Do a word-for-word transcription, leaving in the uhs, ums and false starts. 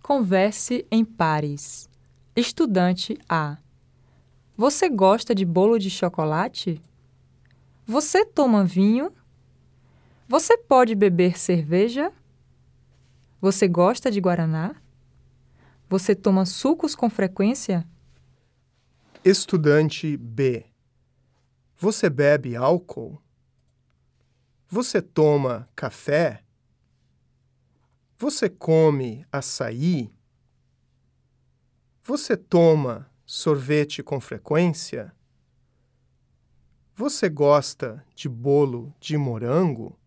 Converse em pares. Estudante A. Você gosta de bolo de chocolate? Você toma vinho? Você pode beber cerveja? Você gosta de guaraná? Você toma sucos com frequência? Estudante B. Você bebe álcool? Você toma café? Você come açaí? Você toma sorvete com frequência? Você gosta de bolo de morango?